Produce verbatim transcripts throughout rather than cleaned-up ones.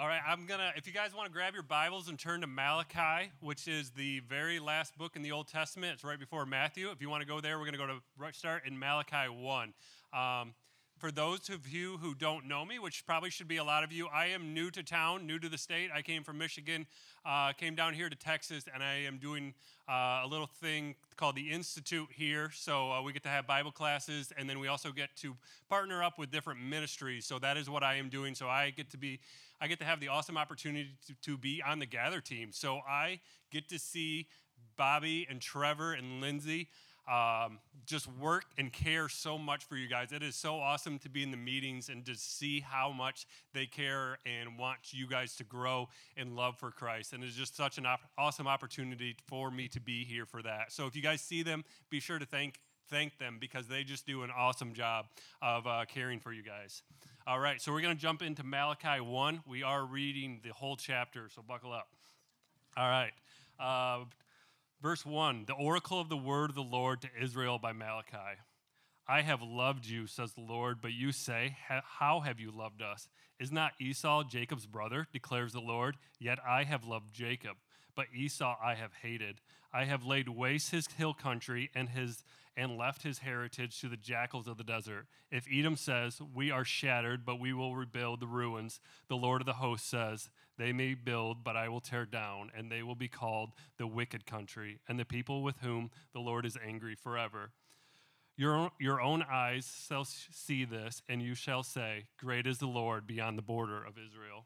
All right, I'm going to, if you guys want to grab your Bibles and turn to Malachi, which is the very last book in the Old Testament. It's right before Matthew. If you want to go there, we're going to go to right start in Malachi one. Um, for those of you who don't know me, which probably should be a lot of you, I am new to town, new to the state. I came from Michigan, uh, came down here to Texas, and I am doing uh, a little thing called the Institute here. So uh, we get to have Bible classes, and then we also get to partner up with different ministries. So that is what I am doing. So I get to be I get to have the awesome opportunity to, to be on the Gather team. So I get to see Bobby and Trevor and Lindsay um, just work and care so much for you guys. It is so awesome to be in the meetings and to see how much they care and want you guys to grow in love for Christ. And it's just such an op- awesome opportunity for me to be here for that. So if you guys see them, be sure to thank thank them because they just do an awesome job of uh, caring for you guys. All right, so we're going to jump into Malachi one. We are reading the whole chapter, so buckle up. All right, uh, verse one, the oracle of the word of the Lord to Israel by Malachi. I have loved you, says the Lord, but you say, how have you loved us? Is not Esau Jacob's brother, declares the Lord? Yet I have loved Jacob, but Esau I have hated. I have laid waste his hill country and his and left his heritage to the jackals of the desert. If Edom says, we are shattered, but we will rebuild the ruins, the Lord of the hosts says, they may build, but I will tear down, and they will be called the wicked country, and the people with whom the Lord is angry forever. Your own, your own eyes shall see this, and you shall say, great is the Lord beyond the border of Israel.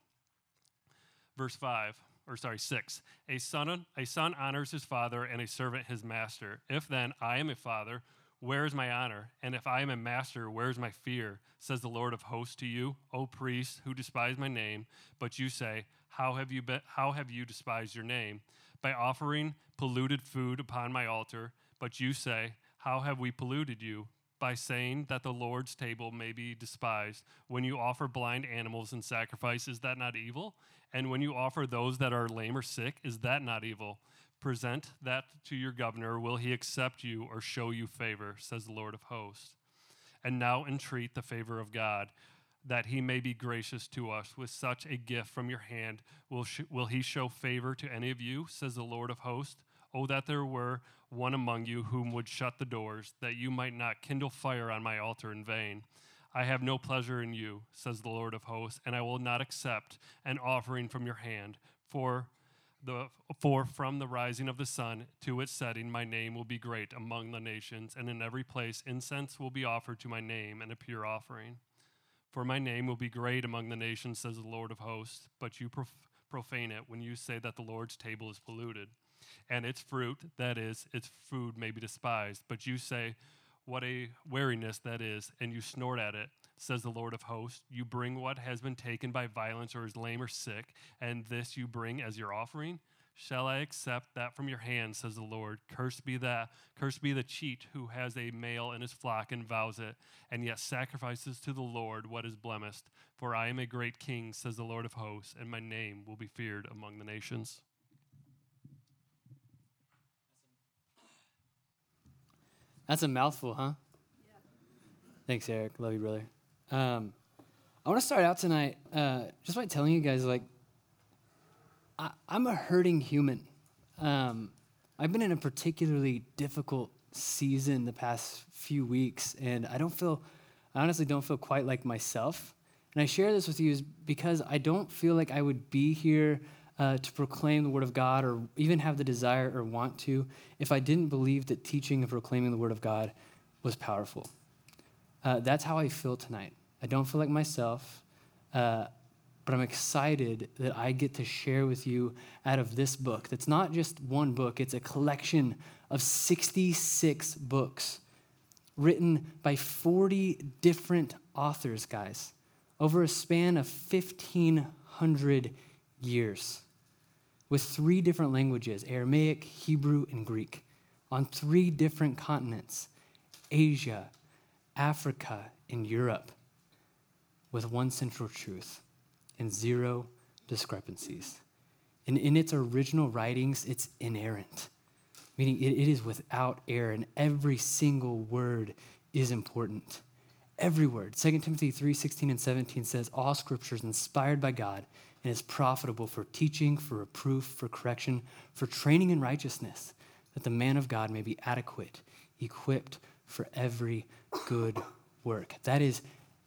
Verse five. Or sorry, six. A son, a son honors his father, and a servant his master. If then I am a father, where is my honor? And if I am a master, where is my fear? Says the Lord of hosts to you, O priests who despise my name. But you say, how have you been, how have you despised your name? By offering polluted food upon my altar. But you say, how have we polluted you? By saying that the Lord's table may be despised. When you offer blind animals in sacrifice, is that not evil? And when you offer those that are lame or sick, is that not evil? Present that to your governor. Will he accept you or show you favor, says the Lord of hosts. And now entreat the favor of God, that he may be gracious to us. With such a gift from your hand, will, sh- will he show favor to any of you, says the Lord of hosts? Oh, that there were one among you whom would shut the doors, that you might not kindle fire on my altar in vain. I have no pleasure in you, says the Lord of hosts, and I will not accept an offering from your hand. For the for from the rising of the sun to its setting, my name will be great among the nations, and in every place incense will be offered to my name and a pure offering. For my name will be great among the nations, says the Lord of hosts, but you prof- profane it when you say that the Lord's table is polluted. And its fruit, that is, its food may be despised. But you say, what a weariness that is, and you snort at it, says the Lord of hosts. You bring what has been taken by violence or is lame or sick, and this you bring as your offering? Shall I accept that from your hand, says the Lord? Cursed be that, cursed be the cheat who has a male in his flock and vows it, and yet sacrifices to the Lord what is blemished. For I am a great king, says the Lord of hosts, and my name will be feared among the nations. That's a mouthful, huh? Yeah. Thanks, Eric. Love you, brother. Um, I want to start out tonight uh, just by telling you guys, like, I, I'm a hurting human. Um, I've been in a particularly difficult season the past few weeks, and I don't feel, I honestly don't feel quite like myself. And I share this with you is because I don't feel like I would be here Uh, to proclaim the Word of God or even have the desire or want to if I didn't believe that teaching and proclaiming the Word of God was powerful. Uh, that's how I feel tonight. I don't feel like myself, uh, but I'm excited that I get to share with you out of this book. That's not just one book. It's a collection of sixty-six books written by forty different authors, guys, over a span of fifteen hundred years. With three different languages, Aramaic, Hebrew, and Greek, on three different continents, Asia, Africa, and Europe, with one central truth and zero discrepancies. And in its original writings, it's inerrant, meaning it, it is without error, and every single word is important. Every word. Second Timothy three sixteen and seventeen says, all scripture is inspired by God and is profitable for teaching, for reproof, for correction, for training in righteousness, that the man of God may be adequate, equipped for every good work. That is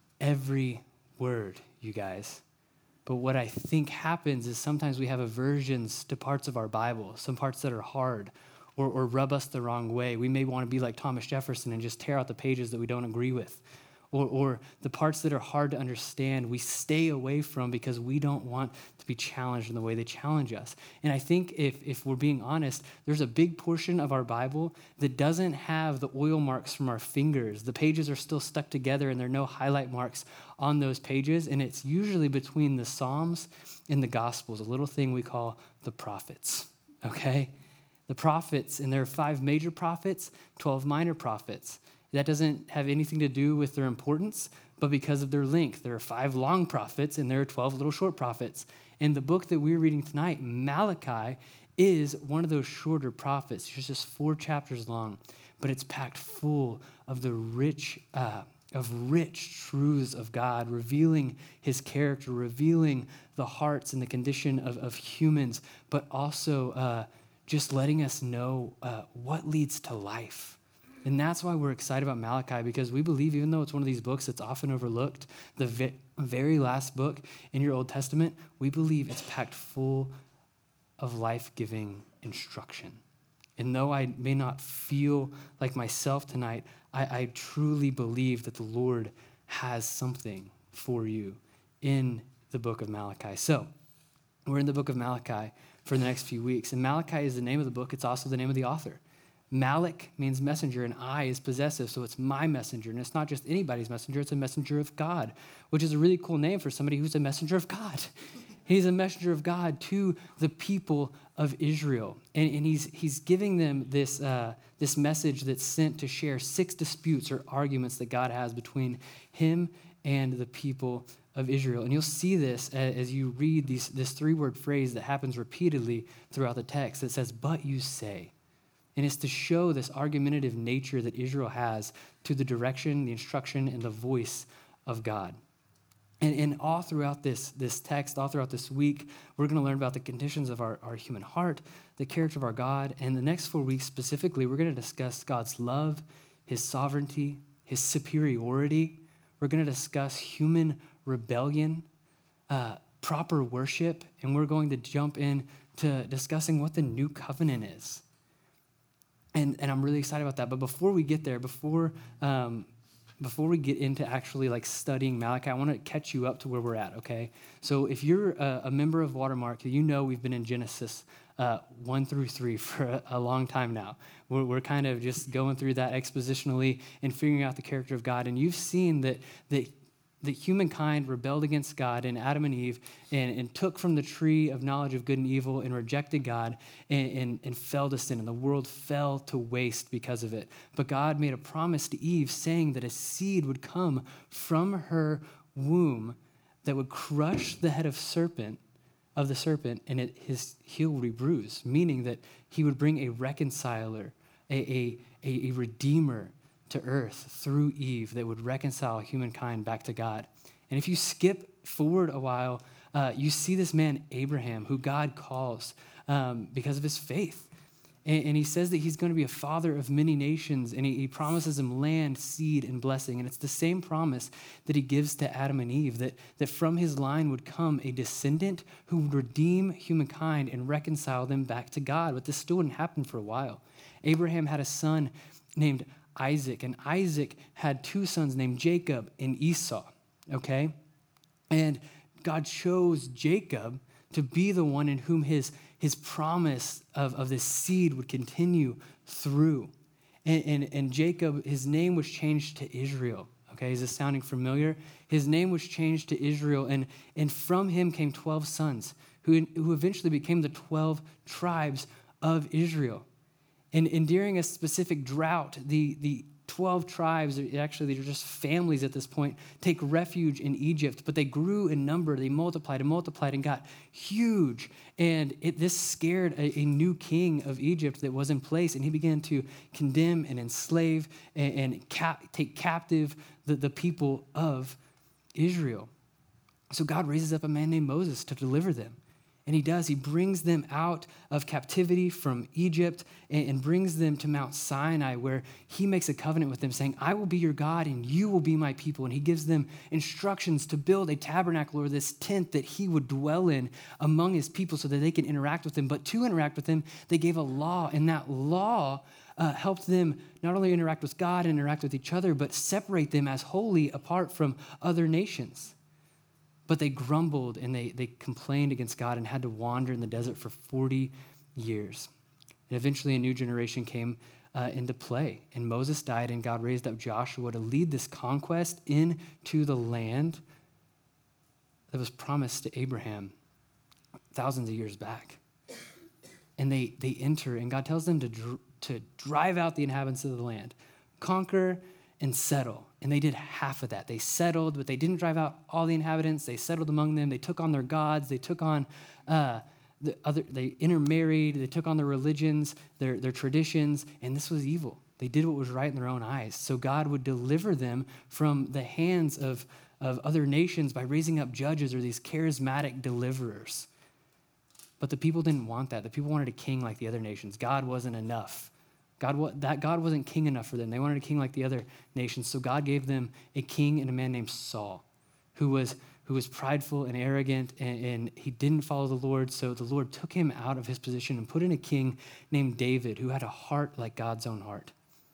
every word, you guys. But what I think happens is sometimes we have aversions to parts of our Bible, some parts that are hard or, or rub us the wrong way. We may want to be like Thomas Jefferson and just tear out the pages that we don't agree with. Or, or the parts that are hard to understand, we stay away from because we don't want to be challenged in the way they challenge us. And I think if, if we're being honest, there's a big portion of our Bible that doesn't have the oil marks from our fingers. The pages are still stuck together and there are no highlight marks on those pages. And it's usually between the Psalms and the Gospels, a little thing we call the prophets, okay? The prophets, and there are five major prophets, twelve minor prophets. That doesn't have anything to do with their importance, but because of their length. There are five long prophets and there are twelve little short prophets. And the book that we're reading tonight, Malachi, is one of those shorter prophets. It's just four chapters long, but it's packed full of the rich, uh, of rich truths of God, revealing his character, revealing the hearts and the condition of, of humans, but also uh, just letting us know uh, what leads to life. And that's why we're excited about Malachi, because we believe, even though it's one of these books that's often overlooked, the ve- very last book in your Old Testament, we believe it's packed full of life-giving instruction. And though I may not feel like myself tonight, I, I truly believe that the Lord has something for you in the book of Malachi. So we're in the book of Malachi for the next few weeks. And Malachi is the name of the book. It's also the name of the author. Malach means messenger, and I is possessive, so it's my messenger. And it's not just anybody's messenger, it's a messenger of God, which is a really cool name for somebody who's a messenger of God. He's a messenger of God to the people of Israel. And, and he's, he's giving them this, uh, this message that's sent to share six disputes or arguments that God has between him and the people of Israel. And you'll see this as you read these, this three-word phrase that happens repeatedly throughout the text that says, "But you say." And it's to show this argumentative nature that Israel has to the direction, the instruction, and the voice of God. And, and all throughout this, this text, all throughout this week, we're going to learn about the conditions of our, our human heart, the character of our God. And the next four weeks specifically, we're going to discuss God's love, his sovereignty, his superiority. We're going to discuss human rebellion, uh, proper worship, and we're going to jump into discussing what the new covenant is. And, and I'm really excited about that. But before we get there, before um, before we get into actually like studying Malachi, I want to catch you up to where we're at, okay? So if you're a, a member of Watermark, you know we've been in Genesis uh, one through three for a, a long time now. We're, we're kind of just going through that expositionally and figuring out the character of God. And you've seen that that that humankind rebelled against God and Adam and Eve and, and took from the tree of knowledge of good and evil and rejected God and, and, and fell to sin. And the world fell to waste because of it. But God made a promise to Eve saying that a seed would come from her womb that would crush the head of serpent of the serpent and it, his heel would be bruised, meaning that he would bring a reconciler, a, a, a, a redeemer to earth through Eve that would reconcile humankind back to God. And if you skip forward a while, uh, you see this man, Abraham, who God calls um, because of his faith. And, and he says that he's going to be a father of many nations, and he, he promises him land, seed, and blessing. And it's the same promise that he gives to Adam and Eve, that, that from his line would come a descendant who would redeem humankind and reconcile them back to God. But this still wouldn't happen for a while. Abraham had a son named Isaac, and Isaac had two sons named Jacob and Esau, okay? And God chose Jacob to be the one in whom his, his promise of, of this seed would continue through. And, and, and Jacob, his name was changed to Israel, okay? Is this sounding familiar? His name was changed to Israel, and, and from him came twelve sons who, who eventually became the twelve tribes of Israel. And, and during a specific drought, the, the twelve tribes, actually they're just families at this point, take refuge in Egypt, but they grew in number, they multiplied and multiplied and got huge. And it, this scared a, a new king of Egypt that was in place, and he began to condemn and enslave and, and cap, take captive the, the people of Israel. So God raises up a man named Moses to deliver them. And he does. He brings them out of captivity from Egypt and, and brings them to Mount Sinai, where he makes a covenant with them saying, I will be your God and you will be my people. And he gives them instructions to build a tabernacle, or this tent that he would dwell in among his people so that they can interact with him. But to interact with him, they gave a law, and that law uh, helped them not only interact with God and interact with each other, but separate them as holy apart from other nations. But they grumbled and they, they complained against God and had to wander in the desert for forty years. And eventually a new generation came uh, into play. And Moses died, and God raised up Joshua to lead this conquest into the land that was promised to Abraham thousands of years back. And they, they enter, and God tells them to, dr- to drive out the inhabitants of the land, conquer and settle. And they did half of that. They settled, but they didn't drive out all the inhabitants. They settled among them. They took on their gods. They took on uh, the other. They intermarried. They took on their religions, their, their traditions, and this was evil. They did what was right in their own eyes. So God would deliver them from the hands of, of other nations by raising up judges or these charismatic deliverers. But the people didn't want that. The people wanted a king like the other nations. God wasn't enough. God, that God wasn't king enough for them. They wanted a king like the other nations. So God gave them a king and a man named Saul, who was, who was prideful and arrogant, and, and he didn't follow the Lord. So the Lord took him out of his position and put in a king named David, who had a heart like God's own heart.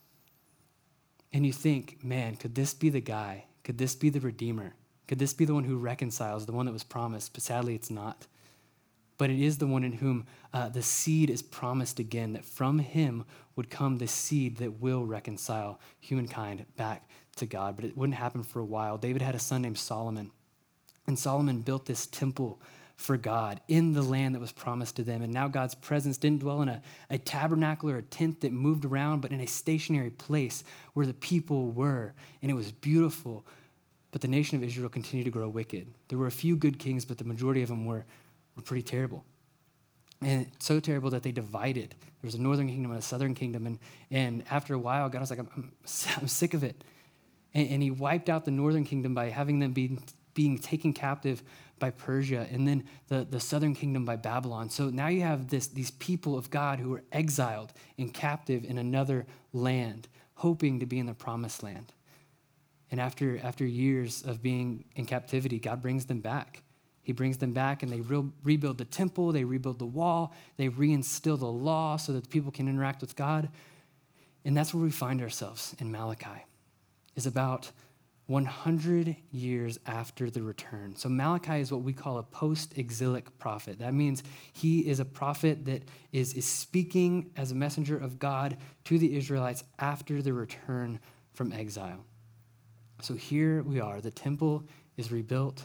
And you think, man, could this be the guy? Could this be the Redeemer? Could this be the one who reconciles, the one that was promised? But sadly, it's not. But it is the one in whom uh, the seed is promised again, that from him would come the seed that will reconcile humankind back to God. But it wouldn't happen for a while. David had a son named Solomon, and Solomon built this temple for God in the land that was promised to them. And now God's presence didn't dwell in a, a tabernacle or a tent that moved around, but in a stationary place where the people were. And it was beautiful. But the nation of Israel continued to grow wicked. There were a few good kings, but the majority of them were were pretty terrible. And so terrible that they divided. There was a northern kingdom and a southern kingdom. And, and after a while, God was like, I'm, I'm, I'm sick of it. And, and he wiped out the northern kingdom by having them be, being taken captive by Persia, and then the, the southern kingdom by Babylon. So now you have this these people of God who are exiled and captive in another land, hoping to be in the promised land. And after, after years of being in captivity, God brings them back. He brings them back, and they re- rebuild the temple, they rebuild the wall, they reinstill the law so that the people can interact with God. And that's where we find ourselves in Malachi, is about one hundred years after the return. So Malachi is what we call a post-exilic prophet. That means he is a prophet that is, is speaking as a messenger of God to the Israelites after the return from exile. So here we are. The temple is rebuilt.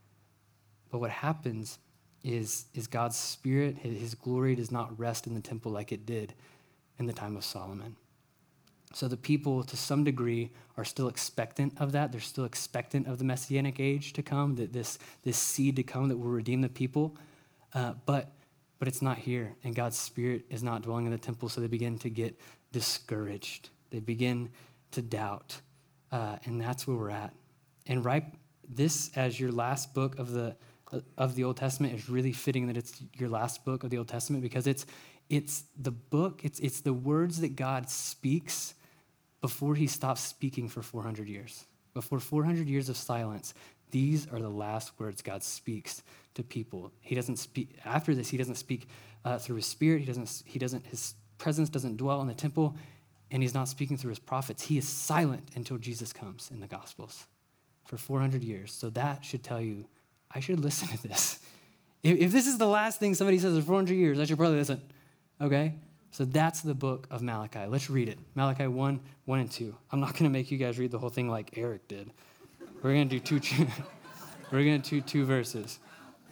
But what happens is, is God's spirit, his glory does not rest in the temple like it did in the time of Solomon. So the people, to some degree, are still expectant of that. They're still expectant of the Messianic age to come, that this, this seed to come that will redeem the people. Uh, but, but it's not here, and God's spirit is not dwelling in the temple, so they begin to get discouraged. They begin to doubt, uh, and that's where we're at. And right, this as your last book of the of the Old Testament is really fitting that it's your last book of the Old Testament, because it's it's the book, it's it's the words that God speaks before he stops speaking for four hundred years. Before four hundred years of silence, these are the last words God speaks to people. He doesn't speak, after this, he doesn't speak uh, through his spirit. He doesn't, he doesn't, his presence doesn't dwell in the temple, and he's not speaking through his prophets. He is silent until Jesus comes in the Gospels for four hundred years. So that should tell you, I should listen to this. If, if this is the last thing somebody says for four hundred years, I should probably listen, okay? So that's the book of Malachi. Let's read it. Malachi one, one and two. I'm not going to make you guys read the whole thing like Eric did. We're going to do two, we're going to do two verses.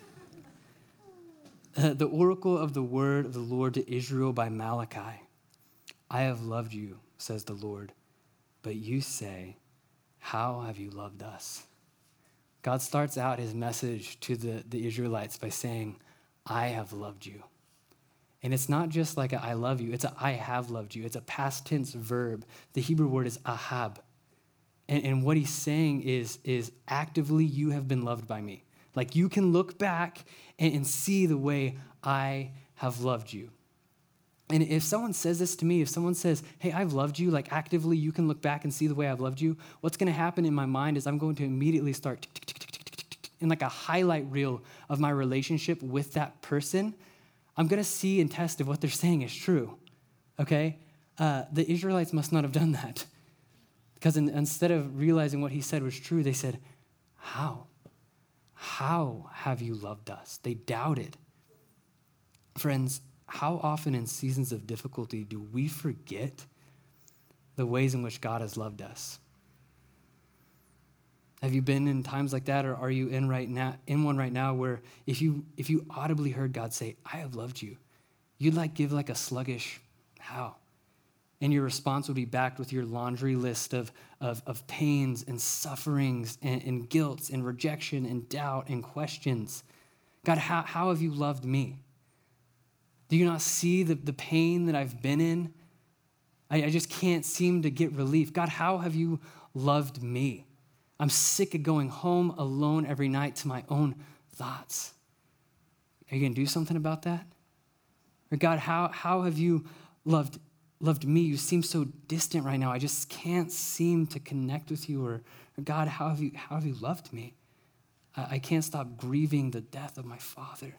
Uh, the oracle of the word of the Lord to Israel by Malachi. I have loved you, says the Lord, but you say, how have you loved us? God starts out his message to the, the Israelites by saying, I have loved you. And it's not just like a I love you, it's a I have loved you. It's a past tense verb. The Hebrew word is ahab. And, and what he's saying is, is actively you have been loved by me. Like you can look back and, and see the way I have loved you. And if someone says this to me, if someone says, hey, I've loved you, like actively, you can look back and see the way I've loved you, what's going to happen in my mind is I'm going to immediately start tick, tick, tick, tick, tick, tick, tick, in like a highlight reel of my relationship with that person. I'm going to see and test if what they're saying is true, okay? Uh, the Israelites must not have done that because in, instead of realizing what he said was true, they said, how? How have you loved us? They doubted. Friends, how often in seasons of difficulty do we forget the ways in which God has loved us? Have you been in times like that, or are you in right now in one right now where if you if you audibly heard God say, I have loved you, you'd like give like a sluggish, how? And your response would be backed with your laundry list of, of, of pains and sufferings and, and guilt and rejection and doubt and questions. God, how, how have you loved me? Do you not see the, the pain that I've been in? I, I just can't seem to get relief. God, how have you loved me? I'm sick of going home alone every night to my own thoughts. Are you going to do something about that? Or God, how, how have you loved, loved me? You seem so distant right now. I just can't seem to connect with you. Or, or God, how have you, how have you loved me? I, I can't stop grieving the death of my father.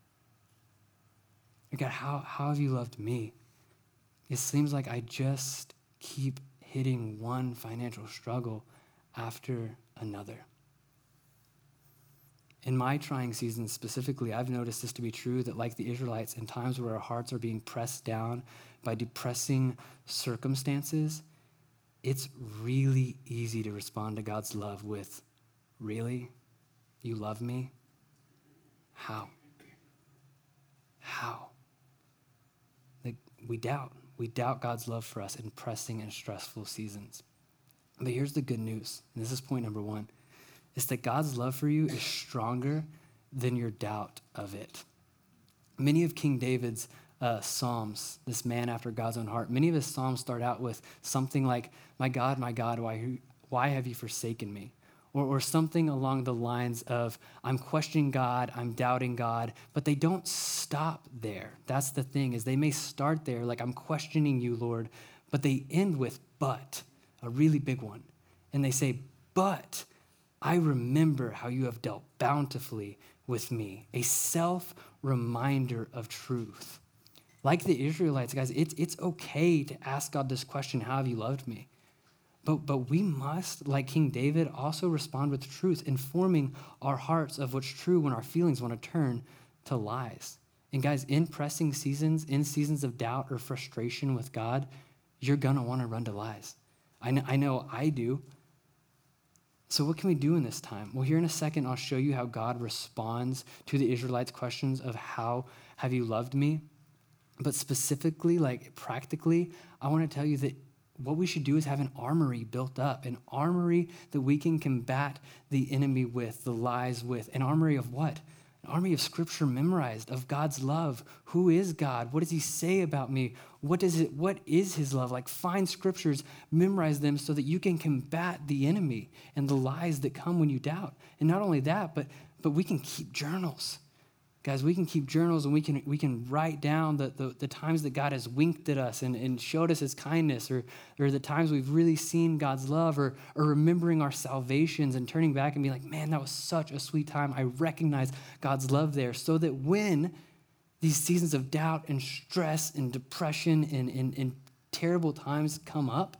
God, how, how have you loved me? It seems like I just keep hitting one financial struggle after another. In my trying seasons specifically, I've noticed this to be true, that like the Israelites, in times where our hearts are being pressed down by depressing circumstances, it's really easy to respond to God's love with, really? You love me? How? How? We doubt. We doubt God's love for us in pressing and stressful seasons. But here's the good news, and this is point number one, is that God's love for you is stronger than your doubt of it. Many of King David's uh, psalms, this man after God's own heart, many of his psalms start out with something like, my God, my God, why, why have you forsaken me? Or, or something along the lines of, I'm questioning God, I'm doubting God, but they don't stop there. That's the thing, is they may start there, like, I'm questioning you, Lord, but they end with, but, a really big one. And they say, but I remember how you have dealt bountifully with me, a self-reminder of truth. Like the Israelites, guys, it's, it's okay to ask God this question, how have you loved me? But, but we must, like King David, also respond with truth, informing our hearts of what's true when our feelings want to turn to lies. And guys, in pressing seasons, in seasons of doubt or frustration with God, you're going to want to run to lies. I know, I know I do. So what can we do in this time? Well, here in a second, I'll show you how God responds to the Israelites' questions of how have you loved me? But specifically, like practically, I want to tell you that what we should do is have an armory built up, an armory that we can combat the enemy with, the lies with. An armory of what? An army of scripture memorized, of God's love. Who is God? What does he say about me? What does it? What is his love? Like, find scriptures, memorize them so that you can combat the enemy and the lies that come when you doubt. And not only that, but but we can keep journals. Guys, we can keep journals and we can we can write down the, the, the times that God has winked at us and, and showed us his kindness, or, or the times we've really seen God's love, or, or remembering our salvations and turning back and being like, man, that was such a sweet time. I recognize God's love there, so that when these seasons of doubt and stress and depression and, and, and terrible times come up,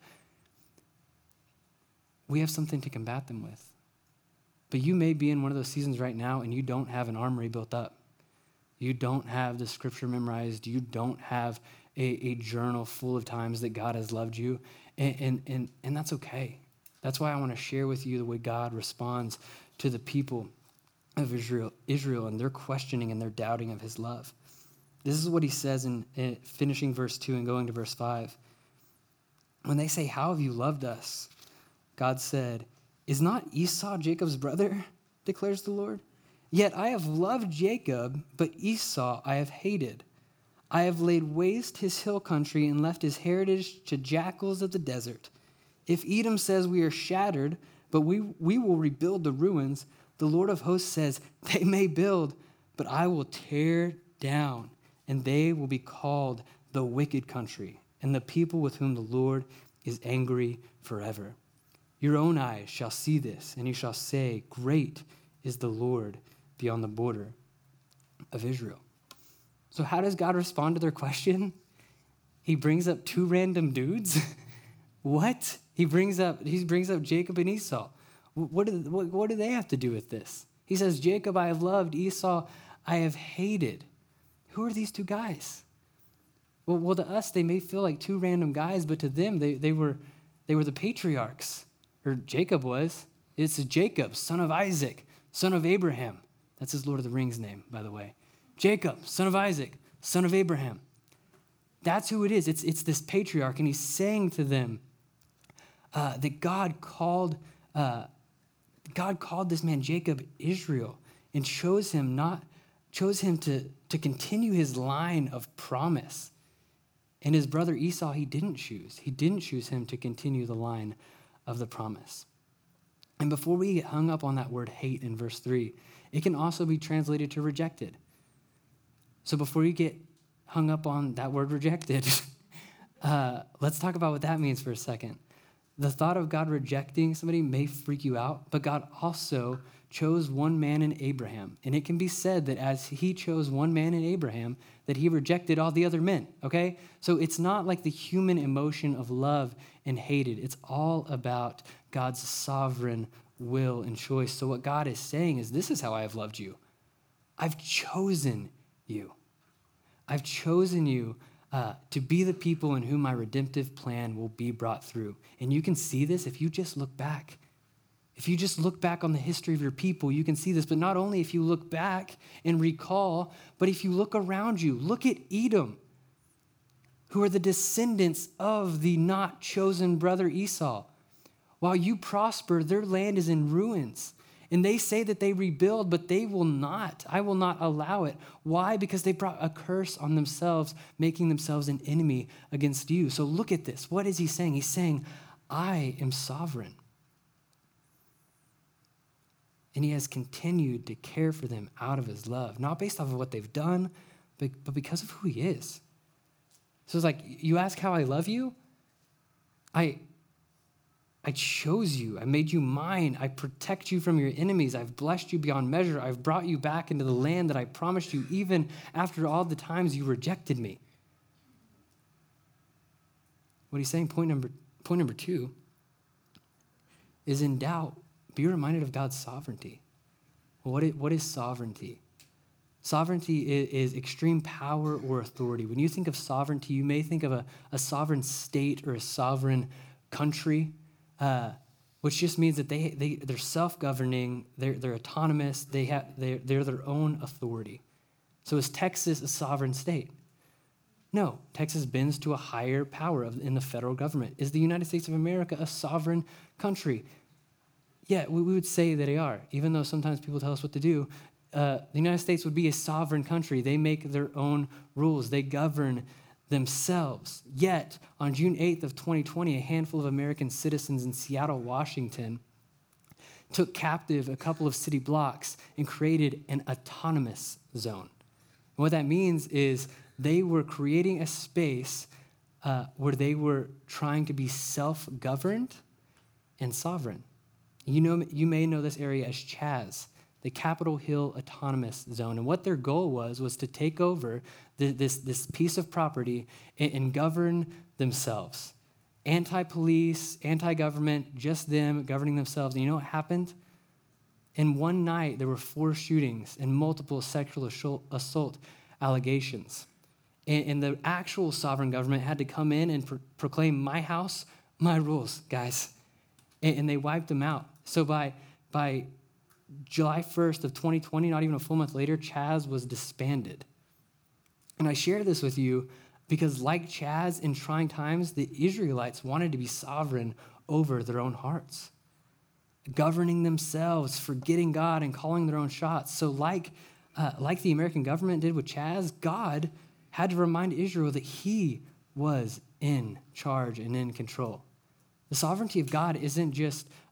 we have something to combat them with. But you may be in one of those seasons right now and you don't have an armory built up. You don't have the scripture memorized. You don't have a, a journal full of times that God has loved you. And, and, and, and that's okay. That's why I want to share with you the way God responds to the people of Israel, Israel and their questioning and their doubting of his love. This is what he says in, in finishing verse two and going to verse five. When they say, how have you loved us? God said, is not Esau Jacob's brother, declares the Lord? Yet I have loved Jacob, but Esau I have hated. I have laid waste his hill country and left his heritage to jackals of the desert. If Edom says we are shattered, but we, we will rebuild the ruins, The Lord of hosts says, they may build, but I will tear down, and they will be called the wicked country, and the people with whom the Lord is angry forever. Your own eyes shall see this, and you shall say, great is the Lord beyond the border of Israel. So how does God respond to their question? He brings up two random dudes. What? He brings up he brings up Jacob and Esau. What do, what, what do they have to do with this? He says, Jacob I have loved, Esau I have hated. Who are these two guys? Well, well, to us, they may feel like two random guys, but to them, they, they were they were the patriarchs, or Jacob was. It's Jacob, son of Isaac, son of Abraham. That's his Lord of the Rings name, by the way. Jacob, son of Isaac, son of Abraham. That's who it is. It's, it's this patriarch, and he's saying to them uh, that God called uh, God called this man Jacob Israel and chose him not chose him to, to continue his line of promise. And his brother Esau, he didn't choose. He didn't choose him to continue the line of the promise. And before we get hung up on that word hate in verse three, it can also be translated to rejected. So before you get hung up on that word rejected, uh, let's talk about what that means for a second. The thought of God rejecting somebody may freak you out, but God also chose one man in Abraham. And it can be said that as he chose one man in Abraham, that he rejected all the other men, okay? So it's not like the human emotion of love and hated. It's all about God's sovereign will and choice. So what God is saying is, this is how I have loved you. I've chosen you. I've chosen you uh, to be the people in whom my redemptive plan will be brought through. And you can see this if you just look back. If you just look back on the history of your people, you can see this. But not only if you look back and recall, but if you look around you, look at Edom, who are the descendants of the not chosen brother Esau. While you prosper, their land is in ruins. And they say that they rebuild, but they will not. I will not allow it. Why? Because they brought a curse on themselves, making themselves an enemy against you. So look at this. What is he saying? He's saying, I am sovereign. And he has continued to care for them out of his love, not based off of what they've done, but, but because of who he is. So it's like, you ask how I love you? I... I chose you. I made you mine. I protect you from your enemies. I've blessed you beyond measure. I've brought you back into the land that I promised you, even after all the times you rejected me. What he's saying, point number, point number two, is in doubt, be reminded of God's sovereignty. Well, what is, what is sovereignty? Sovereignty is, is extreme power or authority. When you think of sovereignty, you may think of a, a sovereign state or a sovereign country. Uh, which just means that they, they, they're self-governing, they're, they're autonomous, they have, they're, they're their own authority. So is Texas a sovereign state? No, Texas bends to a higher power of, in the federal government. Is the United States of America a sovereign country? Yeah, we, we would say that they are, even though sometimes people tell us what to do. Uh, the United States would be a sovereign country. They make their own rules. They govern themselves. Yet, on June eighth of twenty twenty, a handful of American citizens in Seattle, Washington, took captive a couple of city blocks and created an autonomous zone. And what that means is they were creating a space uh, where they were trying to be self-governed and sovereign. You know, you may know this area as Chaz, the Capitol Hill Autonomous Zone. And what their goal was, was to take over the, this, this piece of property and, and govern themselves. Anti-police, anti-government, just them governing themselves. And you know what happened? In one night, there were four shootings and multiple sexual assault, assault allegations. And, and the actual sovereign government had to come in and pro- proclaim, my house, my rules, guys. And, and they wiped them out. So by by July first of twenty twenty, not even a full month later, Chaz was disbanded. And I share this with you because like Chaz in trying times, the Israelites wanted to be sovereign over their own hearts, governing themselves, forgetting God and calling their own shots. So like, uh, like the American government did with Chaz, God had to remind Israel that he was in charge and in control. The sovereignty of God isn't just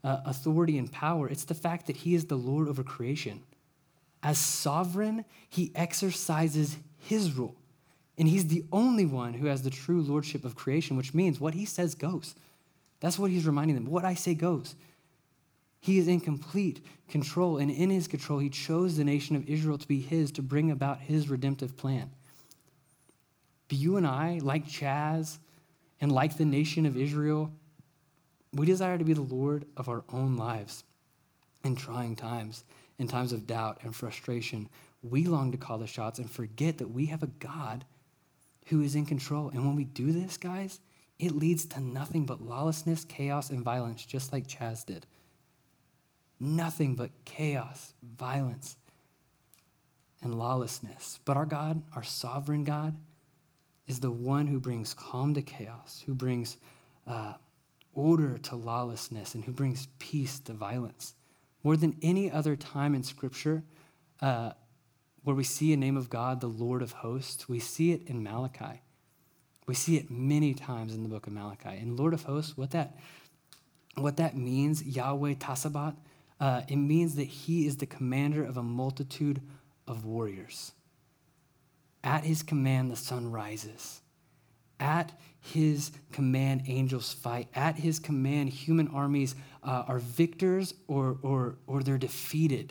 uh, authority and power. It's the fact that he is the Lord over creation. As sovereign, he exercises his rule. And he's the only one who has the true lordship of creation, which means what he says goes. That's what he's reminding them. What I say goes. He is in complete control, and in his control, he chose the nation of Israel to be his, to bring about his redemptive plan. But you and I, like Chaz, and like the nation of Israel, we desire to be the Lord of our own lives in trying times, in times of doubt and frustration. We long to call the shots and forget that we have a God who is in control. And when we do this, guys, it leads to nothing but lawlessness, chaos, and violence, just like Chaz did. Nothing but chaos, violence, and lawlessness. But our God, our sovereign God, is the one who brings calm to chaos, who brings uh, order to lawlessness, and who brings peace to violence. More than any other time in Scripture, uh, where we see a name of God, the Lord of hosts, we see it in Malachi. We see it many times in the book of Malachi. And Lord of hosts, what that, what that means, Yahweh Tasabat, uh, it means that he is the commander of a multitude of warriors. At his command, the sun rises. At his command, angels fight. At his command, human armies uh, are victors or, or, or they're defeated.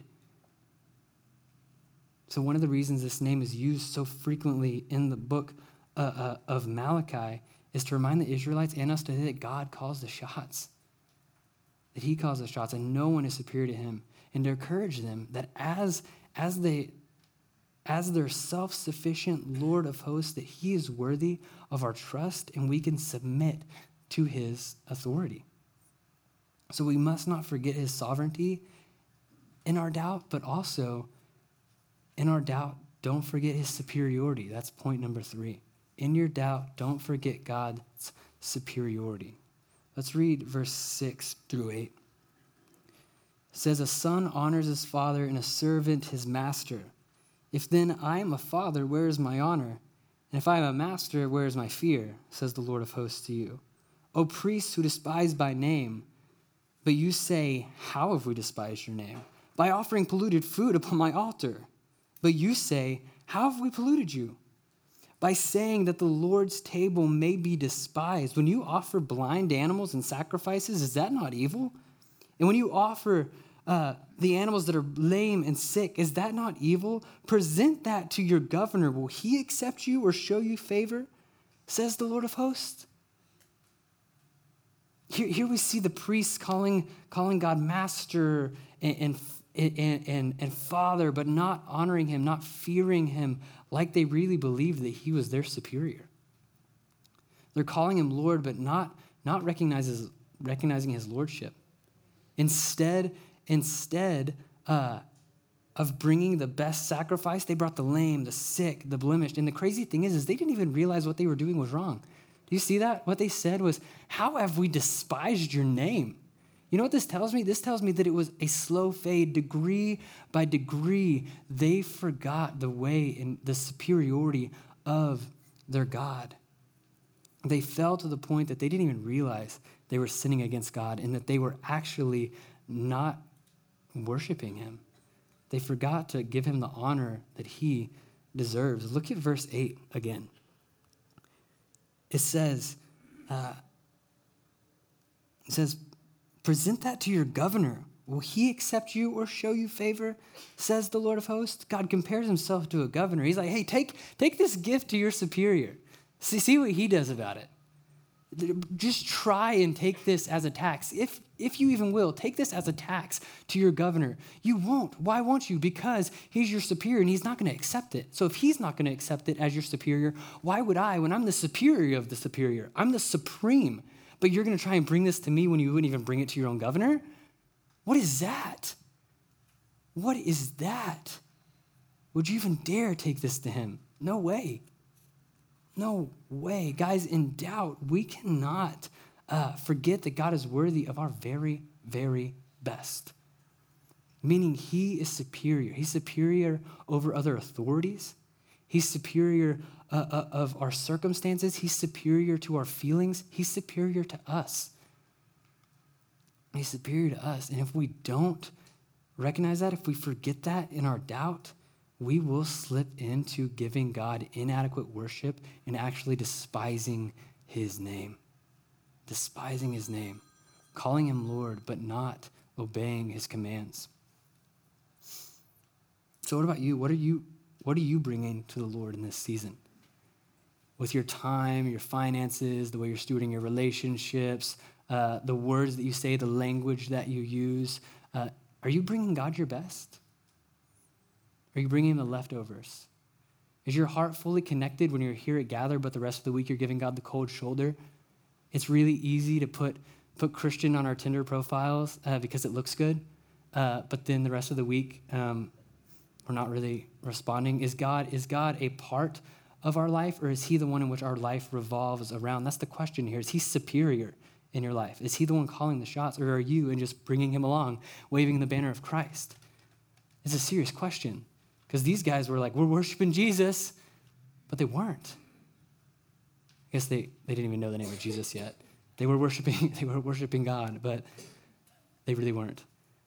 So one of the reasons this name is used so frequently in the book uh, uh, of Malachi is to remind the Israelites and us today that God calls the shots, that he calls the shots, and no one is superior to him, and to encourage them that as, as, they, as their self-sufficient Lord of hosts, that he is worthy of our trust, and we can submit to his authority. So we must not forget his sovereignty in our doubt, but also in our doubt, don't forget his superiority. That's point number three. In your doubt, don't forget God's superiority. Let's read verse six through eight. It says, a son honors his father and a servant his master. If then I am a father, where is my honor? And if I am a master, where is my fear? Says the Lord of hosts to you. O priests who despise my name, but you say, how have we despised your name? By offering polluted food upon my altar. But you say, how have we polluted you? By saying that the Lord's table may be despised. When you offer blind animals and sacrifices, is that not evil? And when you offer uh, the animals that are lame and sick, is that not evil? Present that to your governor. Will he accept you or show you favor? Says the Lord of hosts. Here, here we see the priests calling, calling God master and, and And, and, and father, but not honoring him, not fearing him like they really believed that he was their superior. They're calling him Lord, but not, not recognizes, recognizing his lordship. Instead, instead uh, of bringing the best sacrifice, they brought the lame, the sick, the blemished. And the crazy thing is, is they didn't even realize what they were doing was wrong. Do you see that? What they said was, how have we despised your name? You know what this tells me? This tells me that it was a slow fade. Degree by degree, they forgot the way and the superiority of their God. They fell to the point that they didn't even realize they were sinning against God and that they were actually not worshiping him. They forgot to give him the honor that he deserves. Look at verse eight again. It says, uh, it says, present that to your governor. Will he accept you or show you favor? Says the Lord of hosts. God compares himself to a governor. He's like, hey, take, take this gift to your superior. See, see what he does about it. Just try and take this as a tax. If, if you even will, take this as a tax to your governor. You won't. Why won't you? Because he's your superior and he's not going to accept it. So if he's not going to accept it as your superior, why would I when I'm the superior of the superior? I'm the supreme. But you're going to try and bring this to me when you wouldn't even bring it to your own governor? What is that? What is that? Would you even dare take this to him? No way. No way. Guys, in doubt, we cannot uh, forget that God is worthy of our very, very best. Meaning he is superior. He's superior over other authorities. He's superior uh, uh, of our circumstances. He's superior to our feelings. He's superior to us. He's superior to us. And if we don't recognize that, if we forget that in our doubt, we will slip into giving God inadequate worship and actually despising his name. Despising his name. Calling him Lord, but not obeying his commands. So what about you? What are you, what are you bringing to the Lord in this season? With your time, your finances, the way you're stewarding your relationships, uh, the words that you say, the language that you use. Uh, are you bringing God your best? Are you bringing him the leftovers? Is your heart fully connected when you're here at Gather, but the rest of the week you're giving God the cold shoulder? It's really easy to put, put Christian on our Tinder profiles uh, because it looks good, uh, but then the rest of the week um, we're not really responding. Is God, is God a part of our life, or is he the one in which our life revolves around? That's the question here. Is he superior in your life? Is he the one calling the shots, or are you and just bringing him along, waving the banner of Christ? It's a serious question, because these guys were like, we're worshiping Jesus, but they weren't. I guess they, they didn't even know the name of Jesus yet. They were worshiping, they were worshiping God, but they really weren't.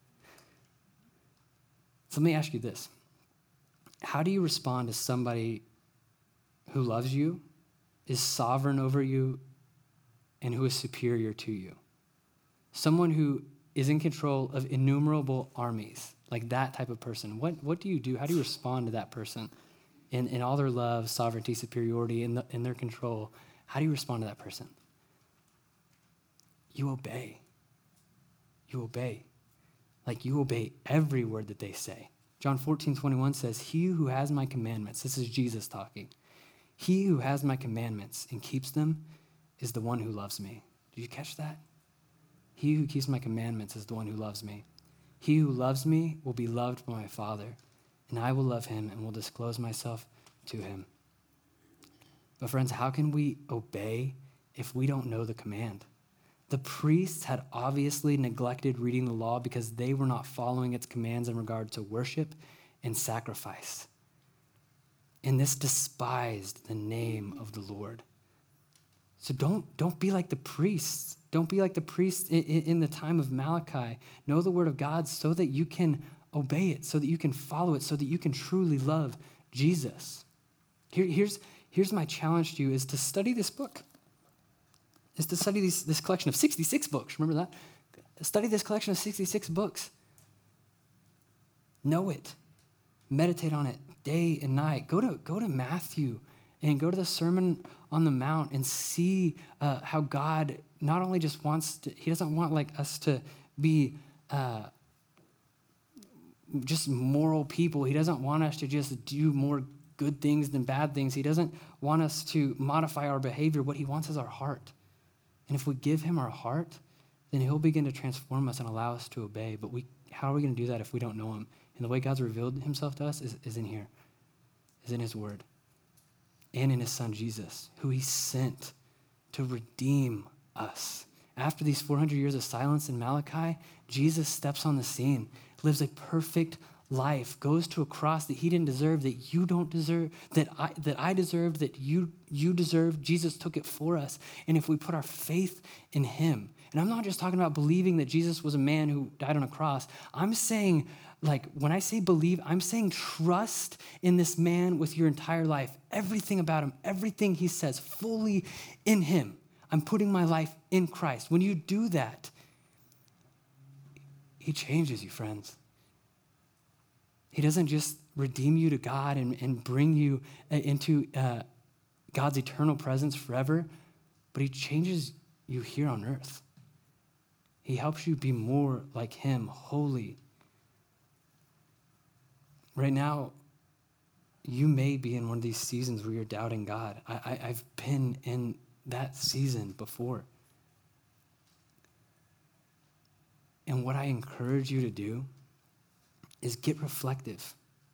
So let me ask you this. How do you respond to somebody who loves you, is sovereign over you, and who is superior to you? Someone who is in control of innumerable armies, like that type of person. What, what do you do? How do you respond to that person in, in all their love, sovereignty, superiority, in, the, in their control? How do you respond to that person? You obey. You obey. Like you obey every word that they say. John fourteen twenty-one says, he who has my commandments, this is Jesus talking, he who has my commandments and keeps them is the one who loves me. Did you catch that? He who keeps my commandments is the one who loves me. He who loves me will be loved by my Father, and I will love him and will disclose myself to him. But friends, how can we obey if we don't know the command? The priests had obviously neglected reading the law because they were not following its commands in regard to worship and sacrifice. And this despised the name of the Lord. So don't, don't be like the priests. Don't be like the priests in, in, in the time of Malachi. Know the word of God so that you can obey it, so that you can follow it, so that you can truly love Jesus. Here, here's, here's my challenge to you is to study this book. Is to study these, this collection of sixty-six books. Remember that? Study this collection of sixty-six books. Know it. Meditate on it day and night. Go to, go to Matthew and go to the Sermon on the Mount and see uh, how God not only just wants to, he doesn't want like us to be uh, just moral people. He doesn't want us to just do more good things than bad things. He doesn't want us to modify our behavior. What he wants is our heart. And if we give him our heart, then he'll begin to transform us and allow us to obey. But we, how are we going to do that if we don't know him? And the way God's revealed himself to us is, is in here, is in his word, and in his son Jesus, who he sent to redeem us. After these four hundred years of silence in Malachi, Jesus steps on the scene, lives a perfect life, goes to a cross that he didn't deserve, that you don't deserve, that I that I deserved, that you you deserve. Jesus took it for us. And if we put our faith in him, and I'm not just talking about believing that Jesus was a man who died on a cross. I'm saying, like, when I say believe, I'm saying trust in this man with your entire life. Everything about him, everything he says, fully in him. I'm putting my life in Christ. When you do that, he changes you, friends. He doesn't just redeem you to God and, and bring you into uh, God's eternal presence forever, but he changes you here on earth. He helps you be more like him, holy. Right now, you may be in one of these seasons where you're doubting God. I, I, I've been in that season before. And what I encourage you to do is get reflective.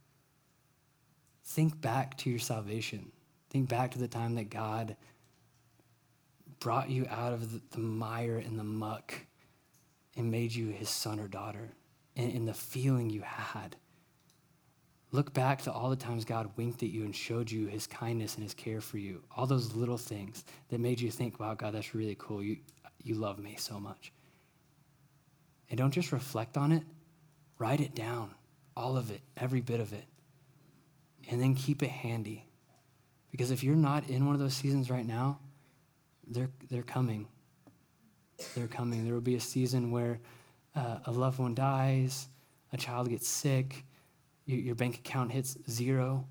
Think back to your salvation. Think back to the time that God brought you out of the, the mire and the muck and made you his son or daughter, and, and the feeling you had. Look back to all the times God winked at you and showed you his kindness and his care for you. All those little things that made you think, wow, God, that's really cool. You, you love me so much. And don't just reflect on it, write it down, all of it, every bit of it. And then keep it handy. Because if you're not in one of those seasons right now, they're, they're coming. They're coming. There will be a season where uh, a loved one dies, a child gets sick, you, your bank account hits zero,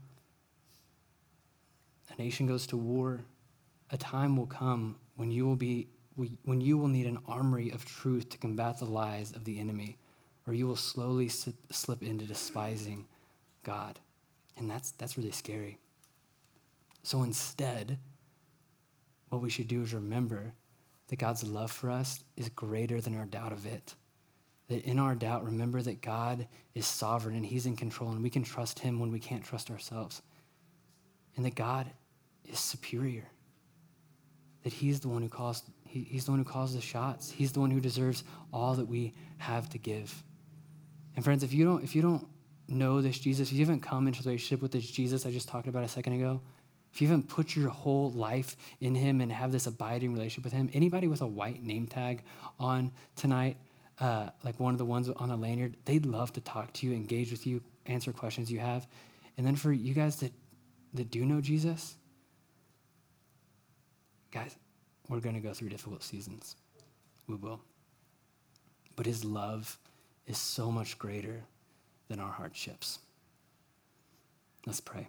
a nation goes to war. A time will come when you will be when you will need an armory of truth to combat the lies of the enemy, or you will slowly slip, slip into despising God. And that's that's really scary. So instead, what we should do is remember that God's love for us is greater than our doubt of it. That in our doubt, remember that God is sovereign and he's in control, and we can trust him when we can't trust ourselves. And that God is superior. That he's the one who calls, he, he's the one who calls the shots. He's the one who deserves all that we have to give. And friends, if you don't, if you don't know this Jesus, if you haven't come into a relationship with this Jesus I just talked about a second ago, if you haven't put your whole life in him and have this abiding relationship with him, anybody with a white name tag on tonight, uh, like one of the ones on the lanyard, they'd love to talk to you, engage with you, answer questions you have. And then for you guys that, that do know Jesus, guys, we're going to go through difficult seasons. We will. But his love is so much greater than our hardships. Let's pray.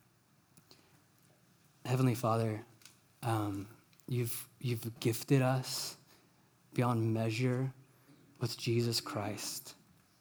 Heavenly Father, um, you've, you've gifted us beyond measure with Jesus Christ.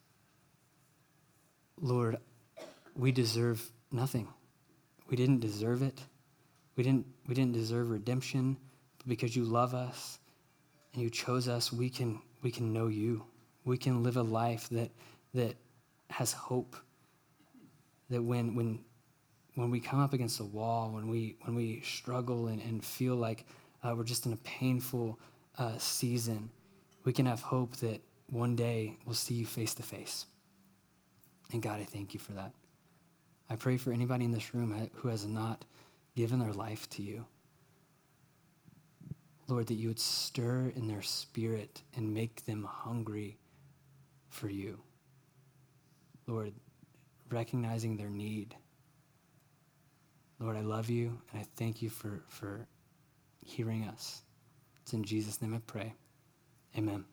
Lord, we deserve nothing. We didn't deserve it. We didn't, we didn't deserve redemption, but because you love us and you chose us, we can, we can know you. We can live a life that, that has hope, that when, when, when we come up against a wall, when we, when we struggle and, and feel like uh, we're just in a painful uh, season, we can have hope that one day we'll see you face to face. And God, I thank you for that. I pray for anybody in this room who has not given their life to you. Lord, that you would stir in their spirit and make them hungry for you. Lord, recognizing their need. Lord, I love you, and I thank you for, for hearing us. It's in Jesus' name I pray. Amen.